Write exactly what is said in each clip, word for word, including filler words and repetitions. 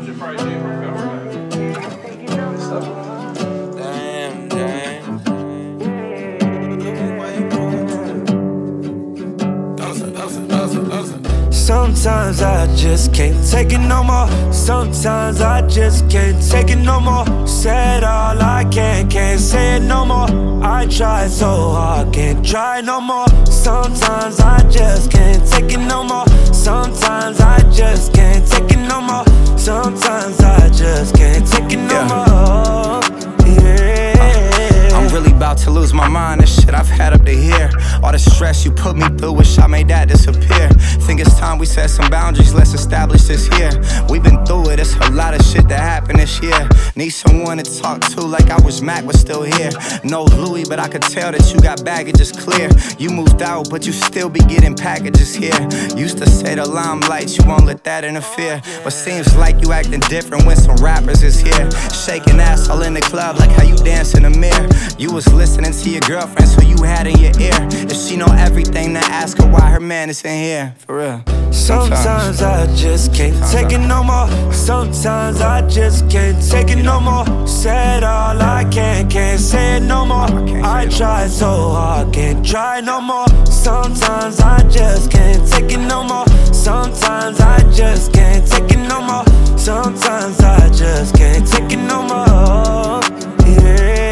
should probably do her Damn, damn. Sometimes I just can't take it no more. Sometimes I just can't take it no more. Said all I can, can't say it no more. I tried so hard, can't try no more. Sometimes I just can't take it no more. Sometimes I just can't take it no more. Sometimes I just can't take it no Yeah. more. Yeah. I'm really about to lose my mind. This shit I've had up to here. All the stress you put me through, wish I made that disappear. Think it's time we set some boundaries, let's establish this here. We've been through it, it's a lot of shit that happened this year. Need someone to talk to like I wish Mac was still here. No Louis, but I could tell that you got baggages clear. You moved out, but you still be getting packages here. Used to say the limelight, you won't let that interfere. But seems like you acting different when some rappers is here. Shaking ass all in the club like how you dance in the mirror. You was listening to your girlfriends who you had in your ear. If she know everything, then ask her why her man is in here. For real. Sometimes I just can't take it no more. Sometimes I just can't take it no more. Said all I can, can't say it no more. I tried so hard, can't try no more. Sometimes I just can't take it no more. Sometimes I just can't take it no more. Sometimes I just can't take it no more. Yeah.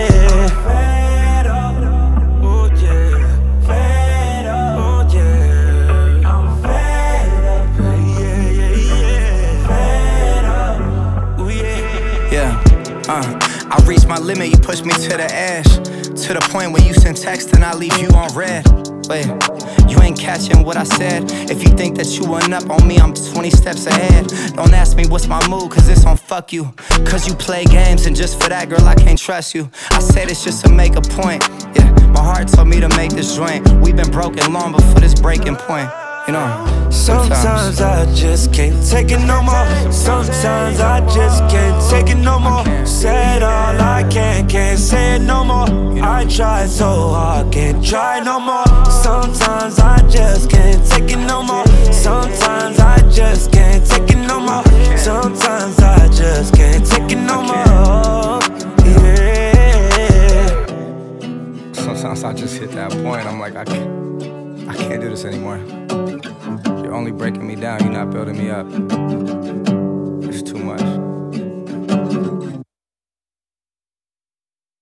Uh, I reached my limit, you pushed me to the edge. To the point where you send text and I leave you on red. Wait, you ain't catching what I said. If you think that you went up on me, I'm twenty steps ahead. Don't ask me what's my mood, cause it's on fuck you. Cause you play games and just for that, girl, I can't trust you. I said it's just to make a point. Yeah, my heart told me to make this joint. We've been broken long before this breaking point. You know, sometimes. Sometimes I just can't take it no more. Sometimes I just can't take it no more. Said all I can, can't say it no more. I tried so hard, can't try no more. Sometimes I just can't take it no more. Sometimes I just can't take it no more. Sometimes I just can't take it no more. Yeah. Sometimes I just hit that point. I'm like, I can't, I can't do this anymore. You're only breaking me down, you're not building me up.